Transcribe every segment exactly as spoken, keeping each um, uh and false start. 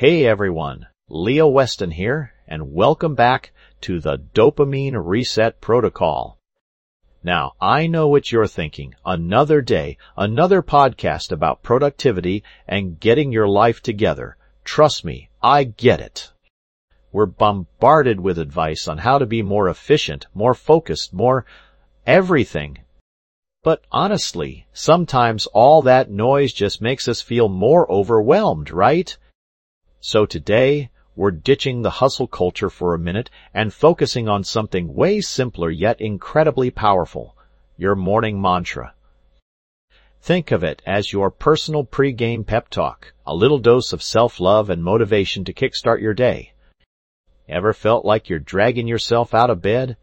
Hey everyone, Leo Weston here, and welcome back to the Dopamine Reset Protocol. Now, I know what you're thinking. Another day, another podcast about productivity and getting your life together. Trust me, I get it. We're bombarded with advice on how to be more efficient, more focused, more everything. But honestly, sometimes all that noise just makes us feel more overwhelmed, right? So today, we're ditching the hustle culture for a minute and focusing on something way simpler yet incredibly powerful, your morning mantra. Think of it as your personal pre-game pep talk, a little dose of self-love and motivation to kickstart your day. Ever felt like you're dragging yourself out of bed?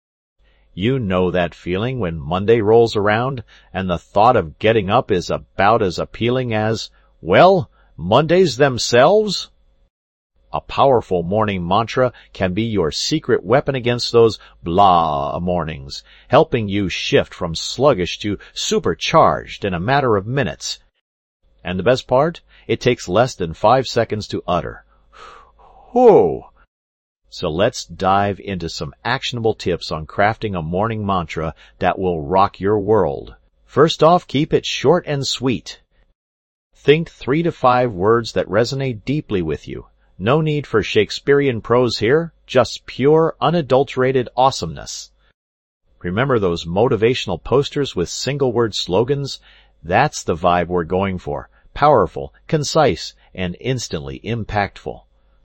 You know that feeling when Monday rolls around and the thought of getting up is about as appealing as, well, Mondays themselves? A powerful morning mantra can be your secret weapon against those blah mornings, helping you shift from sluggish to supercharged in a matter of minutes. And the best part? It takes less than five seconds to utter. Whoa! So let's dive into some actionable tips on crafting a morning mantra that will rock your world. First off, keep it short and sweet. Think three to five words that resonate deeply with you. No need for Shakespearean prose here, just pure, unadulterated awesomeness. Remember those motivational posters with single-word slogans? That's the vibe we're going for. Powerful, concise, and instantly impactful.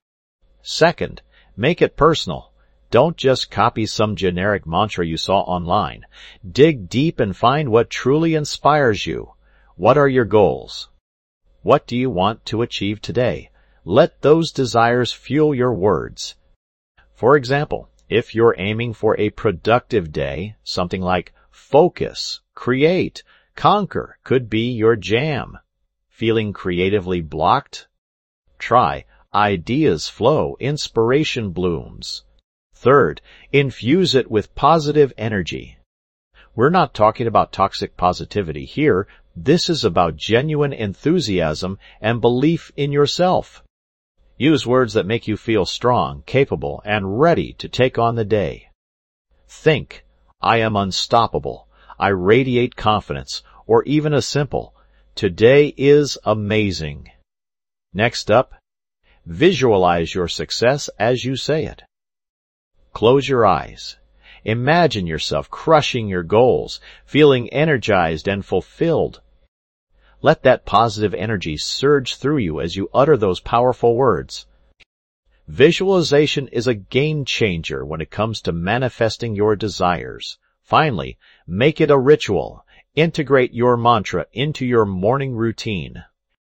Second, make it personal. Don't just copy some generic mantra you saw online. Dig deep and find what truly inspires you. What are your goals? What do you want to achieve today? Let those desires fuel your words. For example, if you're aiming for a productive day, something like focus, create, conquer could be your jam. Feeling creatively blocked? Try ideas flow, inspiration blooms. Third, infuse it with positive energy. We're not talking about toxic positivity here. This is about genuine enthusiasm and belief in yourself. Use words that make you feel strong, capable, and ready to take on the day. Think, I am unstoppable, I radiate confidence, or even a simple, today is amazing. Next up, visualize your success as you say it. Close your eyes. Imagine yourself crushing your goals, feeling energized and fulfilled. Let that positive energy surge through you as you utter those powerful words. Visualization is a game changer when it comes to manifesting your desires. Finally, make it a ritual. Integrate your mantra into your morning routine.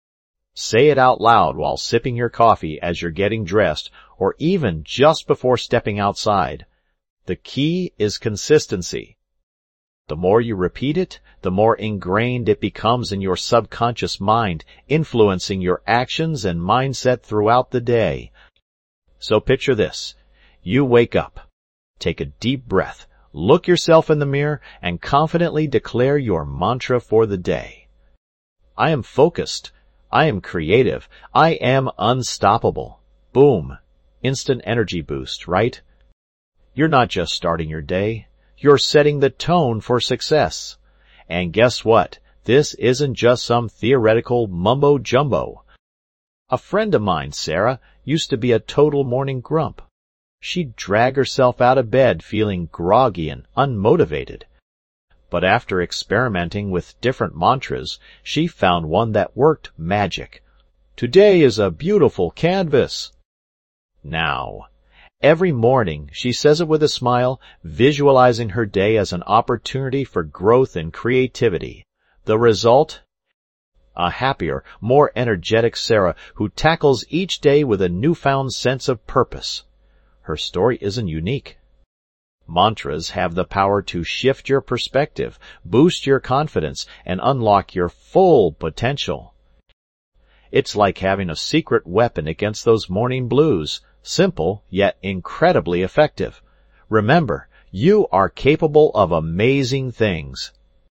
Say it out loud while sipping your coffee as you're getting dressed, or even just before stepping outside. The key is consistency. The more you repeat it, the more ingrained it becomes in your subconscious mind, influencing your actions and mindset throughout the day. So picture this. You wake up, take a deep breath, look yourself in the mirror, and confidently declare your mantra for the day. I am focused. I am creative. I am unstoppable. Boom. Instant energy boost, right? You're not just starting your day. You're setting the tone for success. And guess what? This isn't just some theoretical mumbo-jumbo. A friend of mine, Sarah, used to be a total morning grump. She'd drag herself out of bed feeling groggy and unmotivated. But after experimenting with different mantras, she found one that worked magic. Today is a beautiful canvas. Now, every morning, she says it with a smile, visualizing her day as an opportunity for growth and creativity. The result? A happier, more energetic Sarah who tackles each day with a newfound sense of purpose. Her story isn't unique. Mantras have the power to shift your perspective, boost your confidence, and unlock your full potential. It's like having a secret weapon against those morning blues. Simple, yet incredibly effective. Remember, you are capable of amazing things.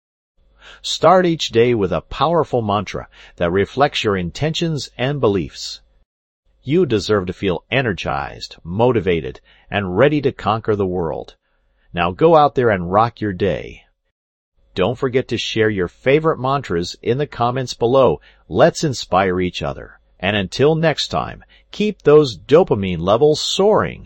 Start each day with a powerful mantra that reflects your intentions and beliefs. You deserve to feel energized, motivated, and ready to conquer the world. Now go out there and rock your day. Don't forget to share your favorite mantras in the comments below. Let's inspire each other. And until next time, keep those dopamine levels soaring.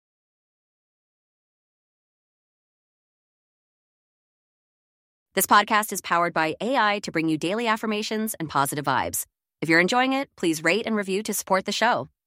This podcast is powered by A I to bring you daily affirmations and positive vibes. If you're enjoying it, please rate and review to support the show.